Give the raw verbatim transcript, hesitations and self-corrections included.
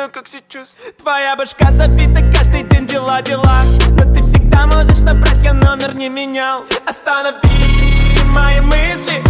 как сейчас. Твоя башка забита каждый день, дела, дела. Но ты всегда можешь набрать, я номер не менял. Останови мои мысли,